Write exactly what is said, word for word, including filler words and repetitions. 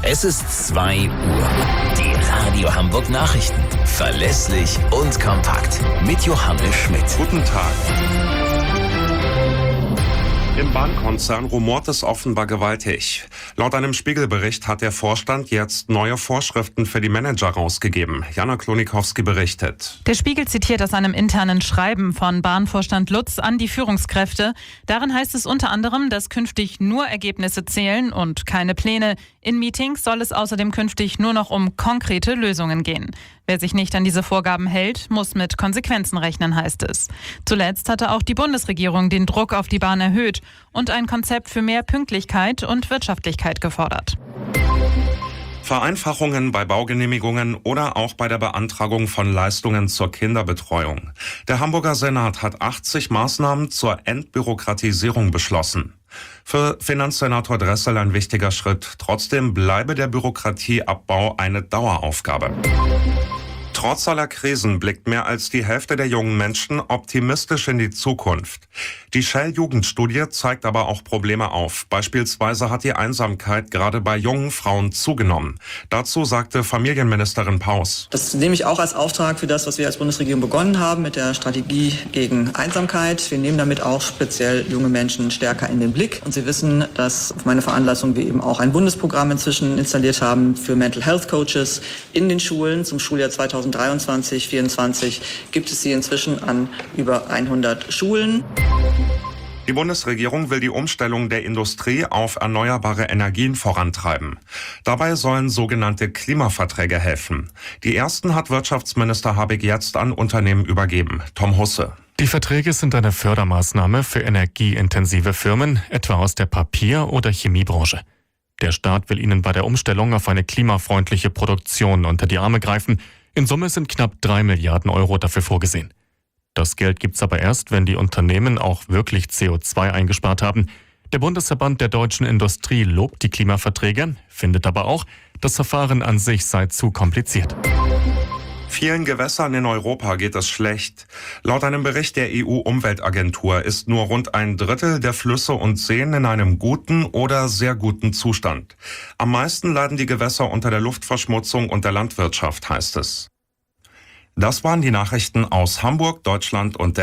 Es ist zwei Uhr. Die Radio Hamburg Nachrichten. Verlässlich und kompakt. Mit Johannes Schmidt. Guten Tag. Im Bahnkonzern rumort es offenbar gewaltig. Laut einem Spiegelbericht hat der Vorstand jetzt neue Vorschriften für die Manager rausgegeben. Jana Klonikowski berichtet. Der Spiegel zitiert aus einem internen Schreiben von Bahnvorstand Lutz an die Führungskräfte. Darin heißt es unter anderem, dass künftig nur Ergebnisse zählen und keine Pläne. In Meetings soll es außerdem künftig nur noch um konkrete Lösungen gehen. Wer sich nicht an diese Vorgaben hält, muss mit Konsequenzen rechnen, heißt es. Zuletzt hatte auch die Bundesregierung den Druck auf die Bahn erhöht und ein Konzept für mehr Pünktlichkeit und Wirtschaftlichkeit gefordert. Vereinfachungen bei Baugenehmigungen oder auch bei der Beantragung von Leistungen zur Kinderbetreuung. Der Hamburger Senat hat achtzig Maßnahmen zur Entbürokratisierung beschlossen. Für Finanzsenator Dressel ein wichtiger Schritt. Trotzdem bleibe der Bürokratieabbau eine Daueraufgabe. Trotz aller Krisen blickt mehr als die Hälfte der jungen Menschen optimistisch in die Zukunft. Die Shell-Jugendstudie zeigt aber auch Probleme auf. Beispielsweise hat die Einsamkeit gerade bei jungen Frauen zugenommen. Dazu sagte Familienministerin Paus. Das nehme ich auch als Auftrag für das, was wir als Bundesregierung begonnen haben mit der Strategie gegen Einsamkeit. Wir nehmen damit auch speziell junge Menschen stärker in den Blick. Und Sie wissen, dass auf meine Veranlassung wir eben auch ein Bundesprogramm inzwischen installiert haben für Mental Health Coaches in den Schulen. Zum Schuljahr zweitausenddreiundzwanzig vierundzwanzig gibt es sie inzwischen an über hundert Schulen. Die Bundesregierung will die Umstellung der Industrie auf erneuerbare Energien vorantreiben. Dabei sollen sogenannte Klimaverträge helfen. Die ersten hat Wirtschaftsminister Habeck jetzt an Unternehmen übergeben. Tom Husse. Die Verträge sind eine Fördermaßnahme für energieintensive Firmen, etwa aus der Papier- oder Chemiebranche. Der Staat will ihnen bei der Umstellung auf eine klimafreundliche Produktion unter die Arme greifen. In Summe sind knapp drei Milliarden Euro dafür vorgesehen. Das Geld gibt's aber erst, wenn die Unternehmen auch wirklich C O zwei eingespart haben. Der Bundesverband der deutschen Industrie lobt die Klimaverträge, findet aber auch, das Verfahren an sich sei zu kompliziert. Vielen Gewässern in Europa geht es schlecht. Laut einem Bericht der E U-Umweltagentur ist nur rund ein Drittel der Flüsse und Seen in einem guten oder sehr guten Zustand. Am meisten leiden die Gewässer unter der Luftverschmutzung und der Landwirtschaft, heißt es. Das waren die Nachrichten aus Hamburg, Deutschland und der